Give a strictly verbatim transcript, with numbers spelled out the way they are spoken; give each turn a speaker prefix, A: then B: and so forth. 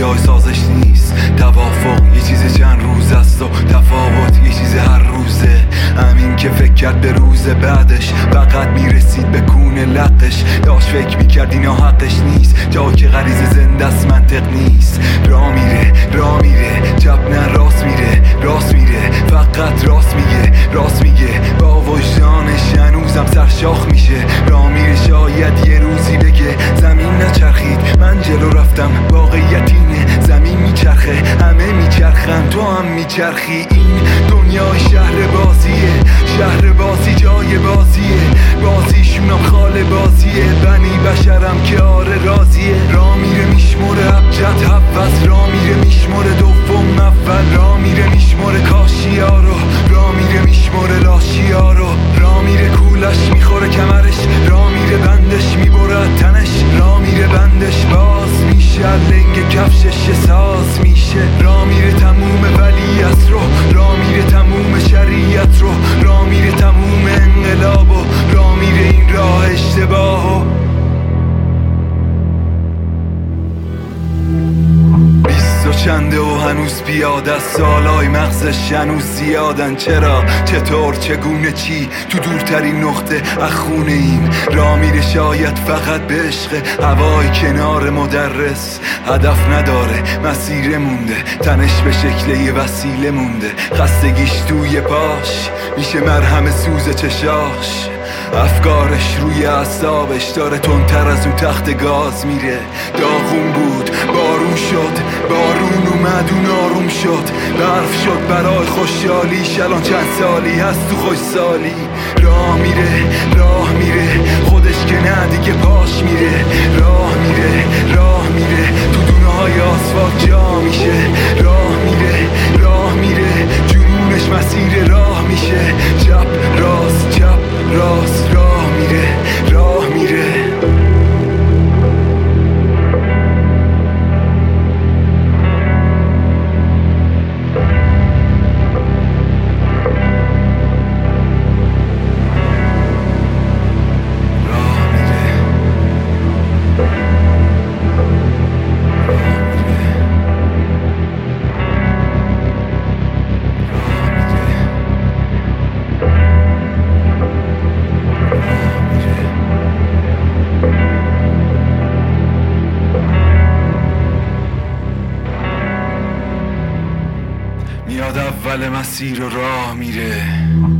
A: جای سازش نیست. توافق یه چیز چند روز است و تفاوت یه چیز هر روزه. همین که فکر کرد به روز بعدش فقط میرسید به کون لقش. داشت فکر میکرد اینا حقش نیست، جا که غریزه زنده است منطق نیست. را میره را میره چپ نه راست میره راست میره فقط راست میگه راست میگه با وجدانش هنوزم سرشاخ میشه. را میره شاید یه روزی بگه زمین نچرخید من جلو رفتم. واقعیت اینه زمین میچرخه همه میچرخن تو هم میچرخی. این دنیای شهر بازیه، شهر بازی جای بازیه، بازیشونم خاله بازیه. بنی بشرم که آره راضیه. را میره میشموره ابجد حفظ، را میره میشموره دوم اول، را میره میشموره کاشیا رو، را میره میشموره لاشیا رو. را میره کولش میخوره کمرش، را میره بندش میبره تنش، را میره بندش باز میشه لنگ کفشش ساز میشه. را میره تموم ولیعت رو، را میره تموم شریعت رو، را میره تموم انقلاب و را میره این راه اشتباه و بیست و چنده و هنوز پیاده است. سالای مغزش هنوز زیادن. چرا چطور چگونه چی تو دورترین نقطه اخونه این. را میره شاید فقط به عشق هوای کنار مدرس. هدف نداره مسیر مونده، تنش به شکل یه وسیله مونده. خستگیش توی پاش میشه مرهم سوز چشاش. افکارش روی اعصابش داره تندتر از اون تخت گاز میره. داغون بود بارون شد، بارون اومد اون آروم شد. برف شد برای خوشحالیش، الان چند سالی هست تو خوش سالی. راه میره راه میره خودش که نه دیگه پاش میره. راه میره راه میره تو دونه های آسفالت جا میشه. راه میره راه میره جنونش مسیر راه میشه. چپ راست چپ راست راه میره راه میره. میاد اول مسیر و راه میره.